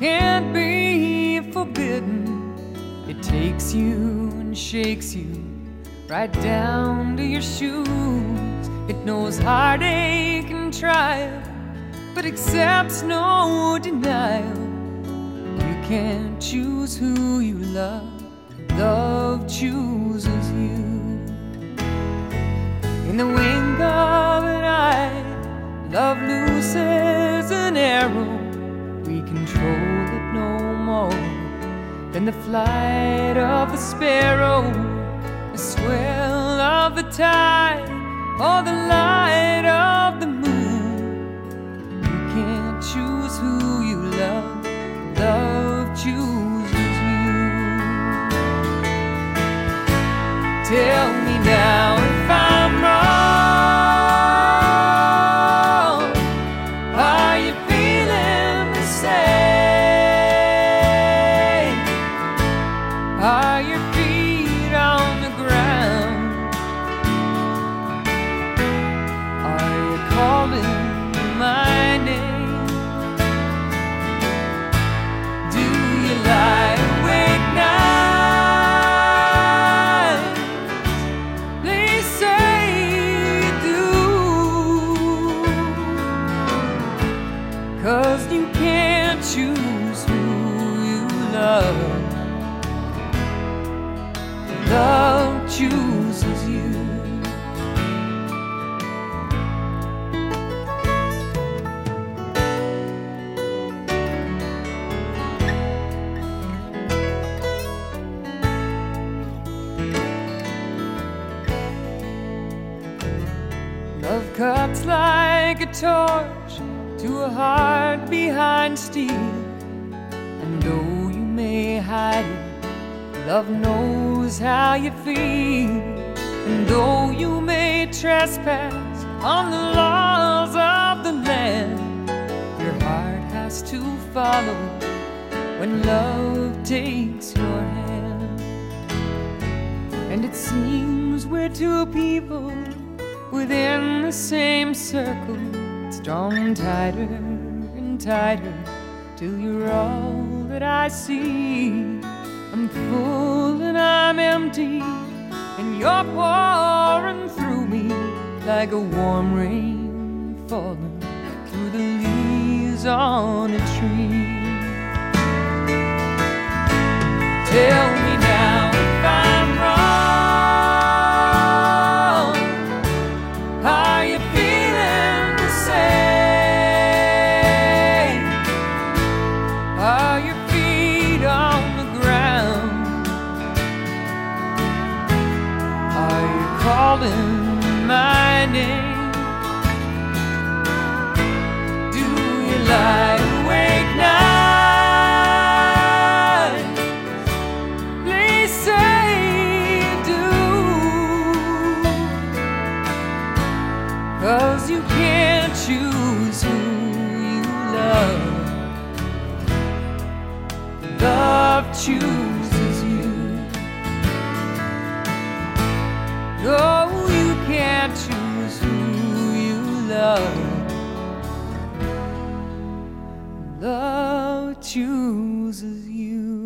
can't be forbidden. It takes you and shakes you right down to your shoes. It knows heartache and trial, but accepts no denial. You can't choose who you love. Love chooses you. In the wink of an eye, love looses an arrow. We control it no more than the flight of the sparrow, the swell of the tide, or the light of the moon. You can't choose who you love. Love chooses you. Tell me now if I'm wrong. Are you feeling the same? Are your feet on the ground? Are you calling my name? Do you lie awake nights? Please say you do. 'Cause you can't choose who you love. Love chooses you. Love cuts like a torch to a heart behind steel. And though you may hide it, love knows how you feel. And though you may trespass on the laws of the land, your heart has to follow when love takes your hand. And it seems we're two people within the same circle, strung tighter and tighter till you're all that I see. I'm full and I'm empty, and you're pouring through me like a warm rain falling through the leaves on a tree. Tell me now if I'm wrong. Are you feeling the same? Are your feet on the ground? Are you calling my name? Do you lie awake nights? Please say you do. 'Cause you can't choose who you love. Love chooses you. No, you can't choose who you love. Love chooses you.